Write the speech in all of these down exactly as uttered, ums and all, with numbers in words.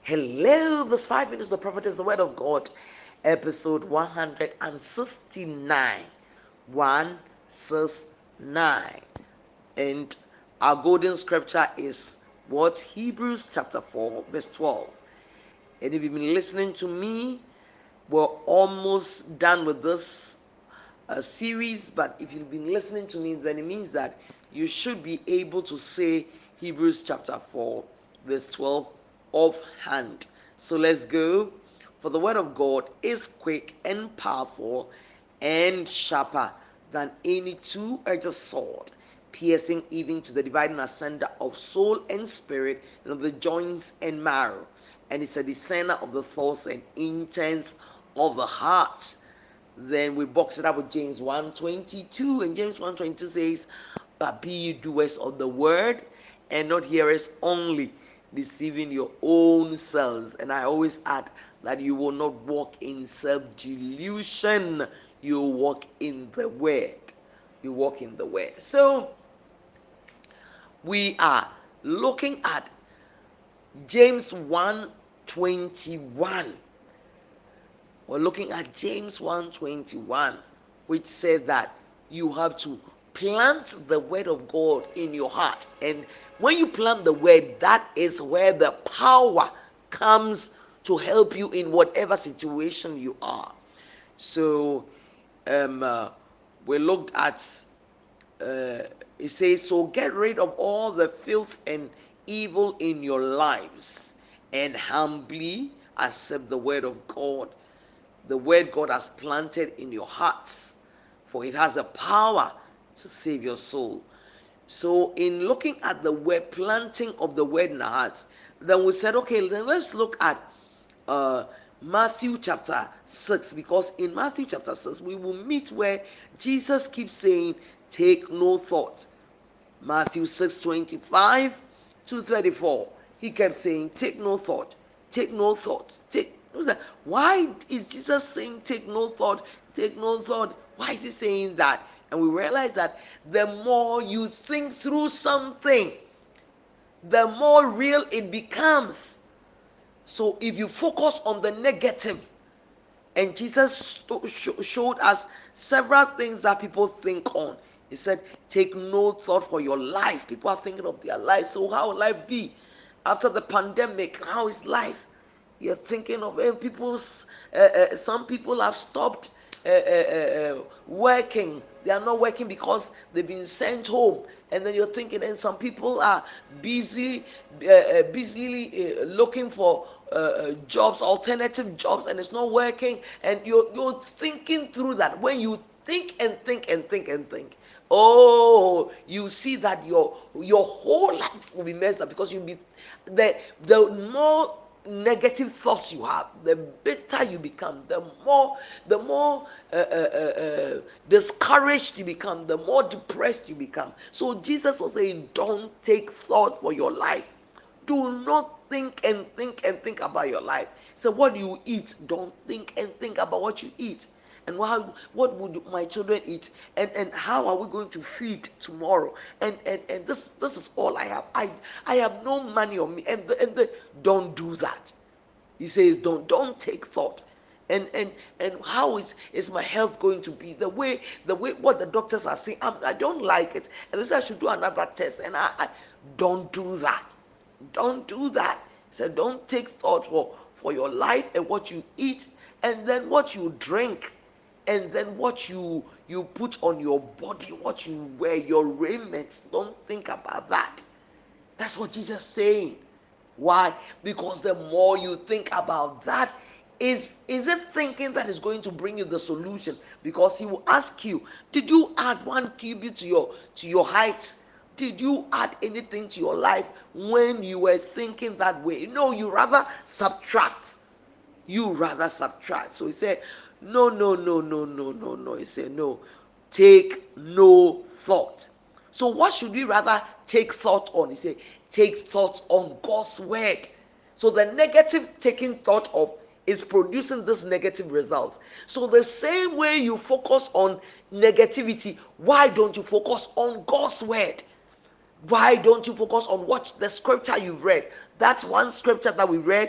Hello, this five minutes of the prophet is the word of God, episode one hundred sixty-nine. one sixty-nine. And our golden scripture is what? Hebrews chapter four, verse twelve. And if you've been listening to me, we're almost done with this uh, series. But if you've been listening to me, then it means that you should be able to say Hebrews chapter four, verse twelve offhand. So let's go. For the word of God is quick and powerful and sharper than any two-edged sword, piercing even to the dividing asunder of soul and spirit, and of the joints and marrow, and is a discerner of the thoughts and intents of the heart. Then we box it up with James one twenty-two, and James one twenty-two says, but be ye doers of the word and not hearers only, deceiving your own selves. And I always add that you will not walk in self-delusion, you walk in the word. You walk in the word. So we are looking at James one twenty-one. We're looking at James one twenty-one, which says that you have to plant the word of God in your heart. And when you plant the word, that is where the power comes to help you in whatever situation you are. So um, uh, we looked at, uh, it says, so get rid of all the filth and evil in your lives and humbly accept the word of God, the word God has planted in your hearts, for it has the power to save your soul. So in looking at the word, planting of the word in our hearts, then we said, okay, then let's look at uh, Matthew chapter six, because in Matthew chapter six, we will meet where Jesus keeps saying, take no thought. Matthew six twenty-five to thirty-four. He kept saying, take no thought, take no thought, take. Why is Jesus saying, take no thought, take no thought? Why is he saying that? And we realize that the more you think through something, the more real it becomes. So if you focus on the negative, and Jesus showed us several things that people think on. He said, take no thought for your life. People are thinking of their life. So how will life be? After the pandemic, how is life? You're thinking of eh, people's, uh, uh, some people have stopped uh, uh, uh, working. They are not working because they've been sent home. And then you're thinking, and some people are busy, uh, uh, busily uh, looking for uh, uh, jobs, alternative jobs, and it's not working. And you're you're thinking through that. When you think and think and think and think, oh, you see that your your whole life will be messed up, because you'll be the the more negative thoughts you have, the better you become, the more the more uh, uh, uh, uh, discouraged you become, the more depressed you become. So Jesus was saying, don't take thought for your life. Do not think and think and think about your life. So what you eat, don't think and think about what you eat. And how, what would my children eat? And and how are we going to feed tomorrow? And and and this this is all I have. I I have no money on me. And the, and the, don't do that. He says, don't don't take thought. And and and how is is my health going to be? The way the way what the doctors are saying, I'm, I don't like it. And they say I should do another test. And I, I don't do that. Don't do that. He said, don't take thought for for your life and what you eat, and then what you drink, and then what you you put on your body, what you wear, your raiment. Don't think about that. That's what Jesus is saying. Why? Because the more you think about that, is is it thinking that is going to bring you the solution? Because he will ask you, did you add one cubit to your to your height? Did you add anything to your life when you were thinking that way? No, you rather subtract. You rather subtract. So he said, no, no, no, no, no, no, no. He said, no, take no thought. So what should we rather take thought on? He said, take thought on God's word. So the negative taking thought of is producing this negative results. So the same way you focus on negativity, why don't you focus on God's word? Why don't you focus on what the scripture you read? That's one scripture that we read.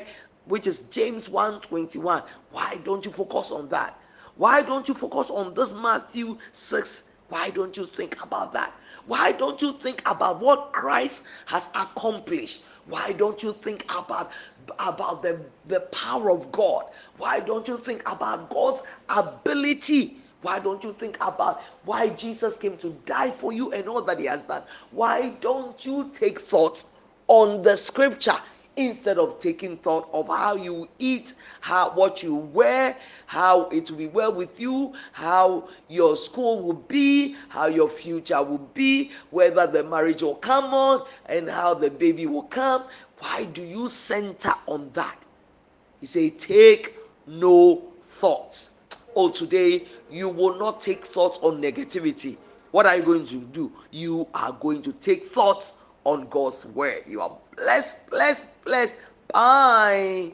which is James one twenty-one. Why don't you focus on that? Why don't you focus on this Matthew six? Why don't you think about that? Why don't you think about what Christ has accomplished? Why don't you think about about the, the power of God? Why don't you think about God's ability? Why don't you think about why Jesus came to die for you and all that he has done? Why don't you take thoughts on the scripture instead of taking thought of how you eat, how what you wear, how it will be well with you, how your school will be, how your future will be, whether the marriage will come on and how the baby will come? Why do you center on that? He say, take no thoughts. Oh, today you will not take thoughts on negativity. What are you going to do? You are going to take thoughts on God's word. You are blessed, blessed, blessed. Bye.